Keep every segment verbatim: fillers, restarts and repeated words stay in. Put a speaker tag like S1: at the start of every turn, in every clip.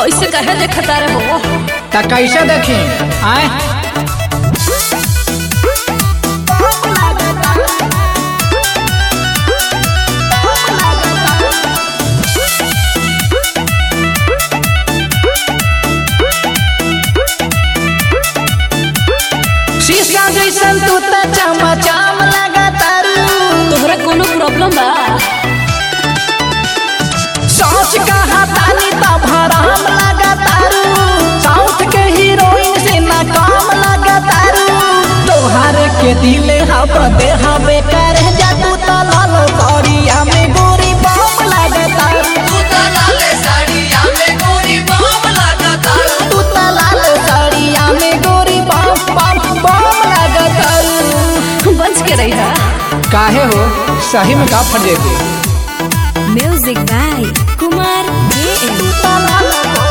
S1: ऐसे कहे देखता रे हो
S2: ता कैसे देखी आए शीशा जैसन तू त चमचम लगातारू
S1: तोहरा कोनो प्रॉब्लम बा
S2: सोच कहा तानी त भरम लगातारू साउथ के हीरोइन से ना काम लगातारू तोहार के दिल हम दे हवे कर जा तू त लाल साड़िया में गोरी बम लगातारू
S3: तू त लाल साड़िया में गोरी बम लगातारू
S2: तू त लाल साड़िया में गोरी बम बम बम लगातारू
S1: बच के रही है
S2: काहे हो सही में का फट जेबे
S1: म्यूजिक बाय कुमार जे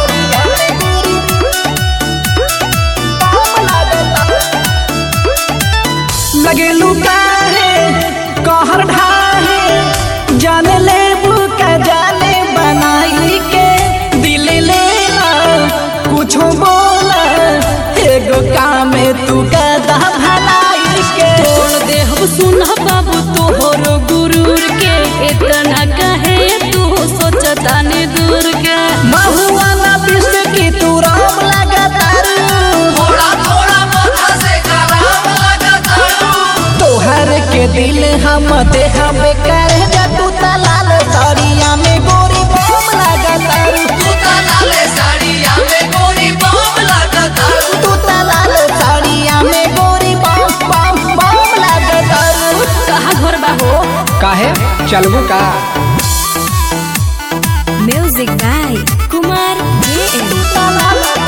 S2: लगे लुकाहे कहर ढाहे जाने ले बुका जाने बनाई के दिल ले ला कुछ बोला एगो काम तू कदा भलाई के
S1: बोल दे हम सुना बाबू तोहर गुरूर के इतना कहे तू सोचता ने दूर के
S2: महुआ ना पिस की तू राम लगातारू
S3: थोड़ा थोड़ा माथा से खराब लगातारू
S2: तोहर के दिल हम दे हवे कर जा तू त लाल साड़िया में गोरी बम लगातारू
S3: तू त लाल साड़िया में गोरी बम लगातारू
S2: तू त लाल साड़िया में गोरी बम बम बम लगातारू
S1: कहाँ घर बा हो
S2: काहे चलबू का
S1: म्यूजिक बाय कुमार जे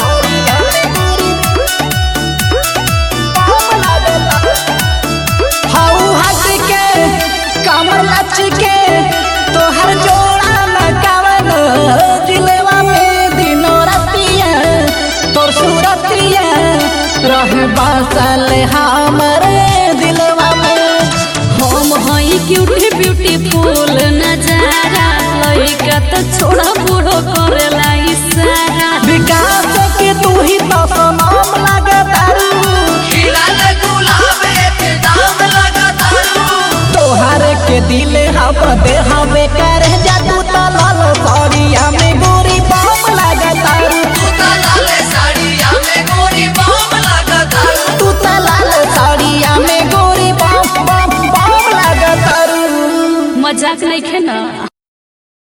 S2: हाउ हट के कमर लच के तोहर जोड़ा न कवन दिलवा में दिनो रतिया तोर सूरतिया रहे बासल हमरे दिलवा में
S1: हम हई क्यूटी ब्यूटीफुल नजारा लइका तो